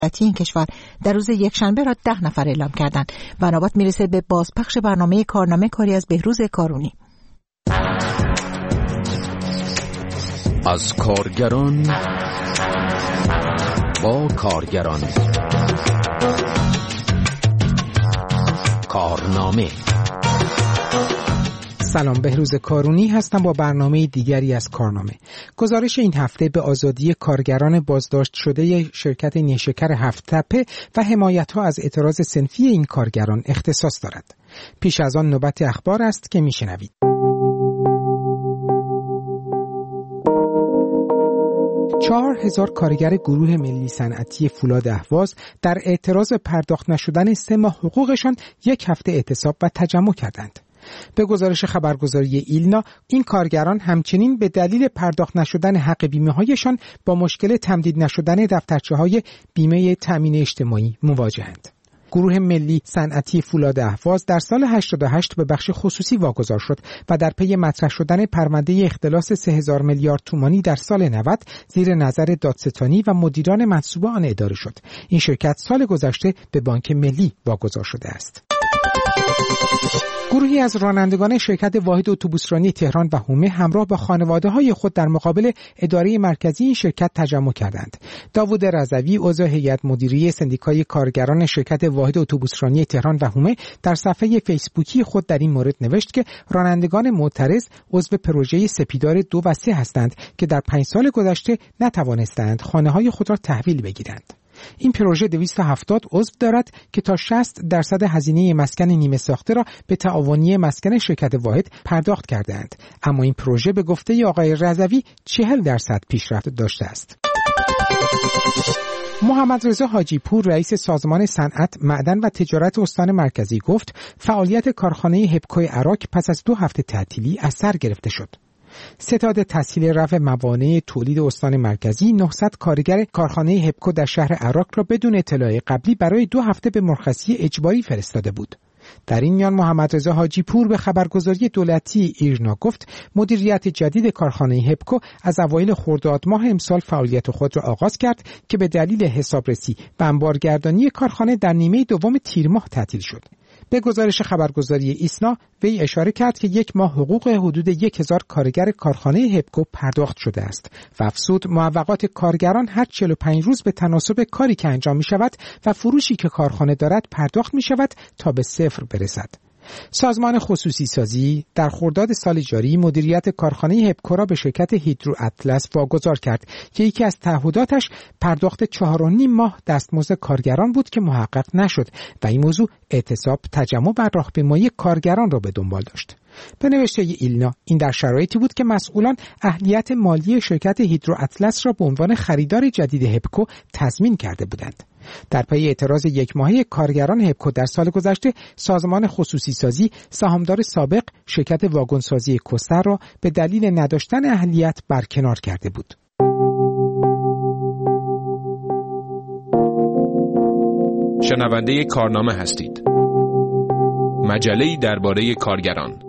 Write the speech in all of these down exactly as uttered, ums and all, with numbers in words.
این کشور در روز یکشنبه را ده نفر اعلام کردند و نوبت میرسه به بازپخش برنامه کارنامه کاری از بهروز کارونی. از کارگران با کارگران، کارنامه. سلام، بهروز کارونی هستم با برنامه دیگری از کارنامه. گزارش این هفته به آزادی کارگران بازداشت شده شرکت نیشکر هفت تپه و حمایت‌ها از اعتراض صنفی این کارگران اختصاص دارد. پیش از آن نوبت اخبار است که میشنوید. چهار هزار کارگر گروه ملی صنعتی فولاد اهواز در اعتراض پرداخت نشدن سه ماه حقوقشان یک هفته اعتصاب و تجمع کردند. به گزارش خبرگزاری ایلنا، این کارگران همچنین به دلیل پرداخت نشدن حق بیمه هایشان با مشکل تمدید نشدن دفترچه های بیمه تأمین اجتماعی مواجهند. گروه ملی صنعتی فولاد اهواز در سال هشتاد و هشت به بخش خصوصی واگذار شد و در پی مطرح شدن پرونده اختلاس سه هزار میلیارد تومانی در سال نود زیر نظر دادستانی و مدیران منصوب آن اداره شد. این شرکت سال گذشته به بانک ملی واگذار شده است. گروهی از رانندگان شرکت واحد اتوبوسرانی تهران و حومه همراه با خانواده‌های خود در مقابل اداره مرکزی این شرکت تجمع کردند. داوود رضوی، عضو هیئت مدیره سندیکای کارگران شرکت واحد اتوبوسرانی تهران و حومه، در صفحه فیسبوکی خود در این مورد نوشت که رانندگان معترض عضو پروژه سپیدار دو و سه هستند که در پنج سال گذشته نتوانستند خانه‌های خود را تحویل بگیرند. این پروژه دویست و هفتاد عضو دارد که تا شصت درصد هزینه مسکن نیمه ساخته را به تعاونی مسکن شرکت واحد پرداخت کردند، اما این پروژه به گفته آقای رضوی چهل درصد پیشرفت داشته است. محمد رضا حاجی پور، رئیس سازمان صنعت، معدن و تجارت استان مرکزی، گفت فعالیت کارخانه هپکو عراق پس از دو هفته تعطیلی از سر گرفته شد. ستاد تسهیل رفع موانع تولید استان مرکزی نهصد کارگر کارخانه هپکو در شهر عراق را بدون اطلاع قبلی برای دو هفته به مرخصی اجباری فرستاده بود. در این میان محمد رضا حاجی پور به خبرگزاری دولتی ایرنا گفت مدیریت جدید کارخانه هپکو از اوایل خرداد ماه امسال فعالیت خود را آغاز کرد که به دلیل حسابرسی و انبارگردانی کارخانه در نیمه دوم تیر ماه تعطیل شد. به گزارش خبرگزاری ایسنا، وی اشاره کرد که یک ماه حقوق حدود یک هزار کارگر کارخانه هپکو پرداخت شده است و افزود معوقات کارگران هر چهل و پنج روز به تناسب کاری که انجام می شود و فروشی که کارخانه دارد پرداخت می شود تا به صفر برسد. سازمان خصوصی سازی در خرداد سال جاری مدیریت کارخانه هپکو را به شرکت هیدرو اطلس واگذار کرد که یکی از تعهداتش پرداخت چهار و نیم ماه دستمزد کارگران بود که محقق نشد و این موضوع اعتصاب، تجمع و راهپیمایی کارگران را به دنبال داشت. به نوشته ایلنا، این در شرایطی بود که مسئولان اهلیت مالی شرکت هیدرو اطلس را به عنوان خریدار جدید هپکو تضمین کرده بودند. در پی اعتراض یک ماهه کارگران هپکو در سال گذشته، سازمان خصوصی سازی سهامدار سابق شرکت واگنسازی کوستر را به دلیل نداشتن اهلیت برکنار کرده بود. شنونده کارنامه هستید. مجله‌ای درباره کارگران.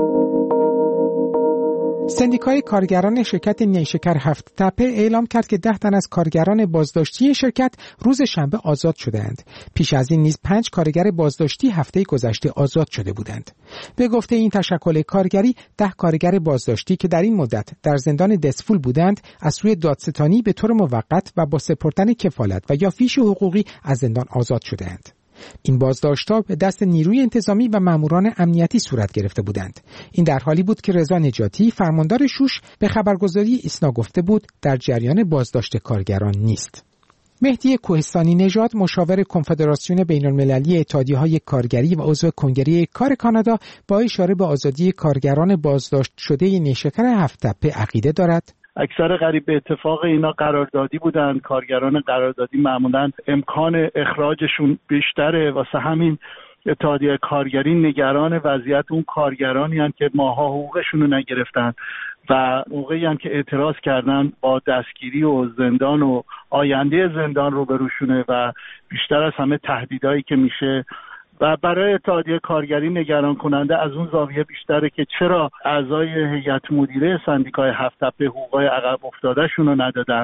سندیکای کارگران شرکت نیشکر هفت تپه اعلام کرد که ده تن از کارگران بازداشتی شرکت روز شنبه آزاد شدند. پیش از این نیز پنج کارگر بازداشتی هفته گذشته آزاد شده بودند. به گفته این تشکل کارگری، ده کارگر بازداشتی که در این مدت در زندان دسفول بودند از سوی دادستانی به طور موقت و با سپردن کفالت و یا فیش حقوقی از زندان آزاد شدند. این بازداشت‌ها به دست نیروی انتظامی و ماموران امنیتی صورت گرفته بودند. این در حالی بود که رضا نجاتی، فرماندار شوش، به خبرگزاری ایسنا گفته بود در جریان بازداشت کارگران نیست. مهدی کوهستانی نژاد، مشاور کنفدراسیون بین‌المللی اتحادیه‌های کارگری و عضو کنگره کار کانادا، با اشاره به آزادی کارگران بازداشت شده نیشکر هفت تپه عقیده دارد اکثر قریب به اتفاق اینا قراردادی بودن. کارگران قراردادی معمولا امکان اخراجشون بیشتره، واسه همین اتحادیه کارگری نگران وضعیت اون کارگرانی هستند که ماها حقوقشون رو نگرفتن و موقعی هم که اعتراض کردن با دستگیری و زندان و آینده زندان رو بروشونه و بیشتر از همه تهدیدایی که میشه و برای اتحادیه کارگری نگران کننده از اون زاویه بیشتره که چرا اعضای هیئت مدیره سندیکای هفت تپه حقوقای عقب افتادهشون رو ندادن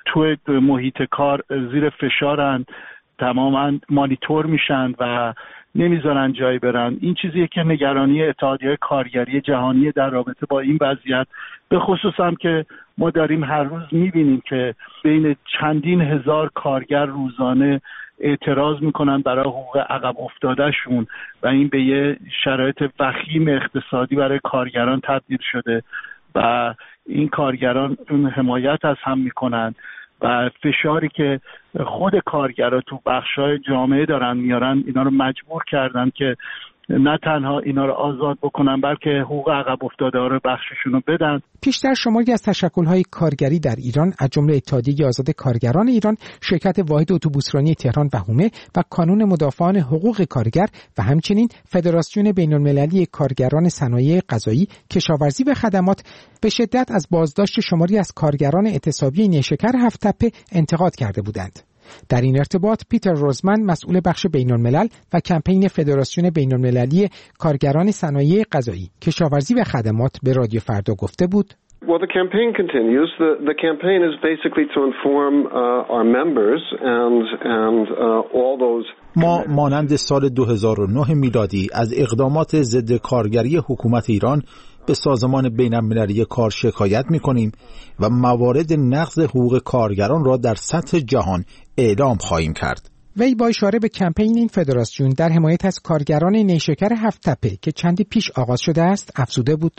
توی محیط کار زیر فشارن، تماما مانیتور میشن و نمیذارن جایی برن. این چیزیه که نگرانی اتحادیه کارگری جهانی در رابطه با این وضعیت، به خصوص هم که ما داریم هر روز میبینیم که بین چندین هزار کارگر روزانه اعتراض میکنن برای حقوق عقب افتادهشون و این به یه شرایط وخیم اقتصادی برای کارگران تبدیل شده و این کارگران حمایت از هم میکنن و فشاری که خود کارگرها تو بخشای جامعه دارن میارن اینا رو مجبور کردن که نه تنها اینا رو آزاد بکنن بلکه حقوق عقب افتاده ها رو بخششون رو بدن. پیشتر شماری از تشکل‌های کارگری در ایران از جمله اتحادیه آزاد کارگران ایران، شرکت واحد اتوبوسرانی تهران و هومه و کانون مدافعان حقوق کارگر و همچنین فدراسیون بین‌المللی کارگران صنایع غذایی، کشاورزی و خدمات به شدت از بازداشت شماری از کارگران اعتصابی نیشکر هفت تپه انتقاد کرده بودند. در این ارتباط پیتر روزمن، مسئول بخش بین‌الملل و کمپین فدراسیون بین‌المللی کارگران صنایع غذایی، کشاورزی و خدمات به رادیو فردا گفته بود: Well, the campaign continues. The, the campaign is basically to inform uh, our members and and uh, all those. ما مانند سال دو هزار و نه میلادی از اقدامات ضد کارگری حکومت ایران به سازمان بین‌المللی کار شکایت می‌کنیم و موارد نقض حقوق کارگران را در سطح جهان اعلام خواهیم کرد. وی با اشاره به کمپین این فدراسیون در حمایت از کارگران نیشکر هفت تپه که چندی پیش آغاز شده است افزوده بود: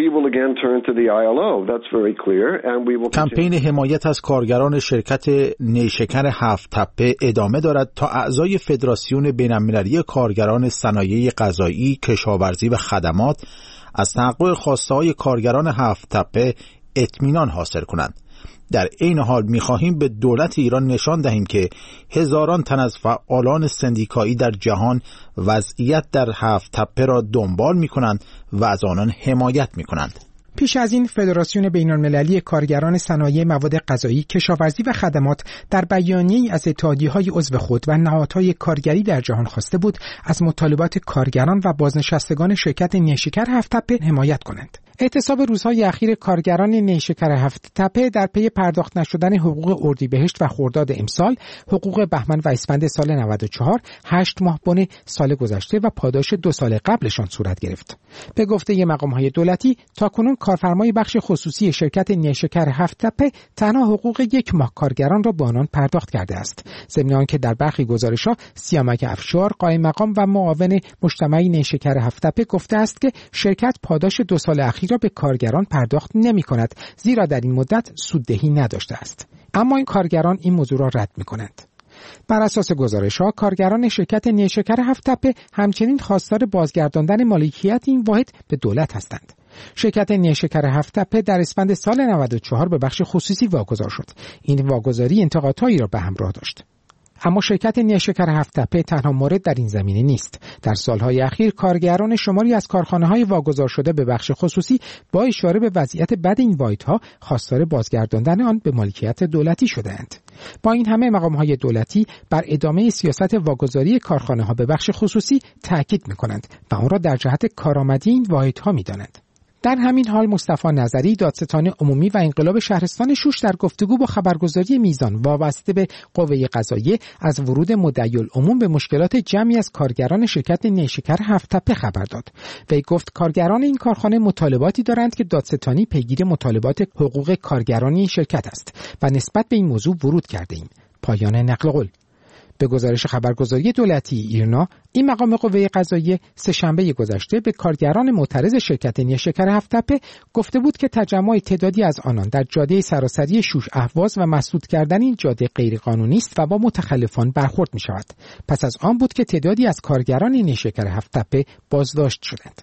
کمپین حمایت از کارگران شرکت نیشکر هفت تپه ادامه دارد تا اعضای فدراسیون بین‌المللی کارگران صنایع غذایی، کشاورزی و خدمات از تحقق خواسته‌های کارگران هفت تپه اطمینان حاصل کنند. در این حال می‌خواهیم به دولت ایران نشان دهیم که هزاران تن از فعالان سندیکایی در جهان وضعیت در هفت تپه را دنبال می‌کنند و از آنان حمایت می‌کنند. پیش از این فدراسیون بین‌المللی کارگران صنایع مواد غذایی، کشاورزی و خدمات در بیانیه‌ای از اتحادیه‌های عضو خود و نهادهای کارگری در جهان خواسته بود از مطالبات کارگران و بازنشستگان شرکت نیشکر هفت تپه حمایت کنند. اعتصاب روزهای اخیر کارگران نیشکر هفت تپه در پی پرداخت نشدن حقوق اردیبهشت و خرداد امسال، حقوق بهمن و اسفند سال نود و چهار، هشت ماه بن سال گذشته و پاداش دو سال قبلشان صورت گرفت. به گفته مقام‌های دولتی تاکنون کارفرمای بخش خصوصی شرکت نیشکر هفت تپه تنها حقوق یک ماه کارگران را به آنان پرداخت کرده است. ضمن آنکه در برخی گزارش‌ها سیامک افشار، قائم مقام و معاون مجتمع نیشکر هفت تپه گفته است که شرکت پاداش دو سال اخیر را به کارگران پرداخت نمی‌کند زیرا در این مدت سوددهی نداشته است. اما این کارگران این موضوع را رد می‌کنند. بر اساس گزارش‌ها کارگران شرکت نیشکر هفت تپه همچنین خواستار بازگرداندن مالکیت این واحد به دولت هستند. شرکت نیشکر هفت تپه در اسفند سال نود و چهار به بخش خصوصی واگذار شد. این واگذاری انتقادهایی را به همراه داشت. اما شرکت نیشکر هفت تپه تنها مورد در این زمینه نیست. در سالهای اخیر کارگران شماری از کارخانه‌های واگذار شده به بخش خصوصی با اشاره به وضعیت بد این واحدها خواستار بازگرداندن آن به مالکیت دولتی شده‌اند. با این همه مقام‌های دولتی بر ادامه سیاست واگذاری کارخانه‌ها به بخش خصوصی تاکید می‌کنند و آن را در جهت کارآمدی این واحدها می‌دانند. در همین حال مصطفی نظری، دادستان عمومی و انقلاب شهرستان شوش در گفتگو با خبرگزاری میزان وابسته به قوه قضاییه از ورود مدعی‌العموم به مشکلات جمعی از کارگران شرکت نیشکر هفت تپه خبر داد. وی گفت کارگران این کارخانه مطالباتی دارند که دادستانی پیگیر مطالبات حقوق کارگران این شرکت است و نسبت به این موضوع ورود کرده ایم. پایان نقل قول. به گزارش خبرگزاری دولتی ایرنا، این مقام قوه قضاییه سه‌شنبه گذشته به کارگران معترض شرکت نیشکر هفت تپه گفته بود که تجمع تعدادی از آنان در جاده سراسری شوش اهواز و مسدود کردن این جاده غیرقانونی است و با متخلفان برخورد می شود. پس از آن بود که تعدادی از کارگران نیشکر هفت تپه بازداشت شدند.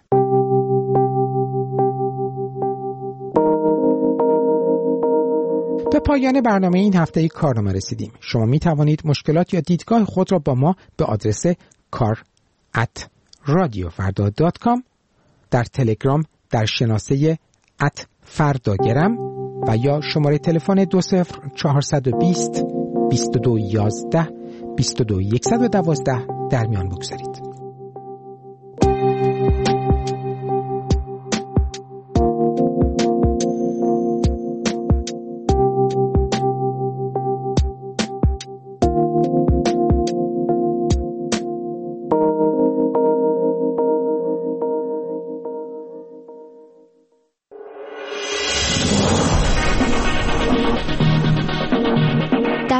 به پایان برنامه این هفته کارنامه رسیدیم. شما می توانید مشکلات یا دیدگاه خود را با ما به آدرس کار ات رادیو فردا دات کام، در تلگرام در شناسه ات فرداگرم و یا شماره تلفن دو صفر چهارصد و بیست بیست و دو یازده بیست و دو صد و دوازده در میان بگذارید.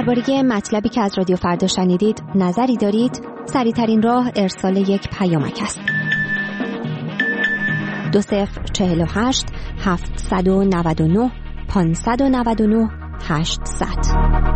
درباره مطلبی که از رادیو فردا شنیدید نظری دارید؟ سریع‌ترین راه ارسال یک پیامک است. دو صفر چهل و هشت هفتصد و نود و نه پانصد و نود و نه هشتصد.